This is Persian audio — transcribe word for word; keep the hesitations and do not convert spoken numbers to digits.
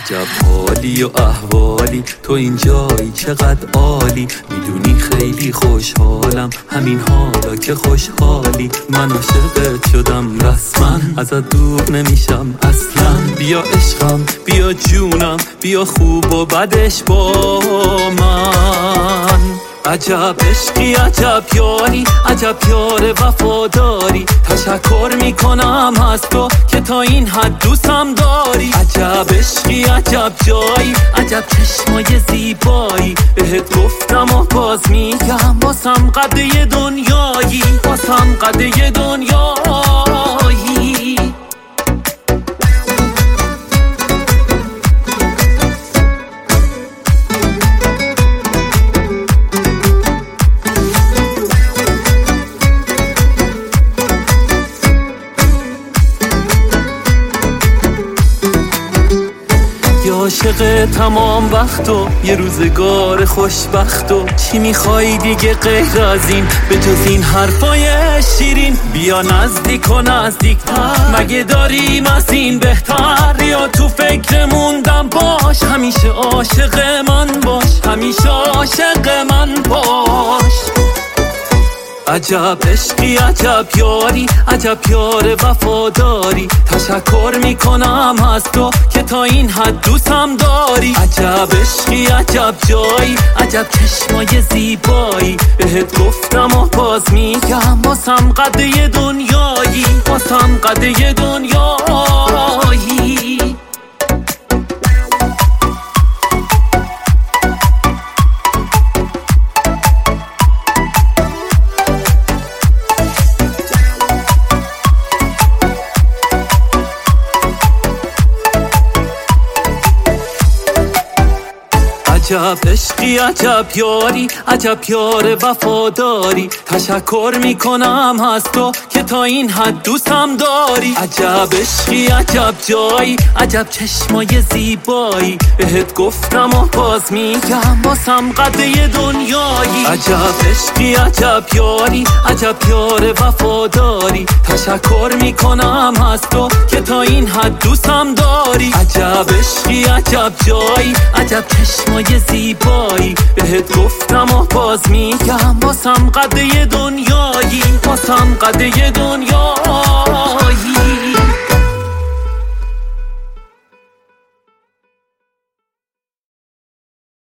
عجب حالی و احوالی، تو اینجایی چقدر عالی، میدونی خیلی خوشحالم همین حالا که خوشحالی. من عاشقت شدم رسما، ازت دور نمیشم اصلا. بیا عشقم بیا جونم، بیا خوب و بدش با من. عجب عشقی عجب یاری، عجب یار وفاداری، تشکر میکنم از تو که تا این حد دوستم داری. عجب عشقی عجب جایی، عجب چشمای زیبایی، بهت گفتم و باز میگم واسم قده دنیایی، واسم قده دنیایی. عاشق تمام وقت و یه روزگار خوشبخت و چی میخوای دیگه غیر از این، به جز این حرفای شیرین؟ بیا نزدیک و نزدیکتر، مگه داریم از این بهتر؟ یا تو فکر موندم باش، همیشه عاشق من باش، همیشه عاشق من باش. عجب عشقی عجب یاری، عجب یار وفاداری، تشکر میکنم از تو که تا این حد دوستم داری. عجب عشقی عجب جایی، عجب چشمای زیبایی، بهت گفتم و باز میگم واسم قده دنیایی، واسم قده دنیایی. عجب عشقی عجب یاری، عجب یار وفاداری، تشکر میکنم از تو که تا این حد دوستم داری. عجب عشقی عجب جایی، عجب چشمای زیبایی، بهت گفتم و باز میگم واسم قده دنیایی. عجب عشقی عجب یاری، عجب یار وفاداری، تشکر میکنم از تو که تا این حد دوستم داری. عجب عشقی عجب جایی، عجب چشمای زیبایی، بهت گفتم و باز میگم واسم قده دنیایی، واسم قده دنیایی.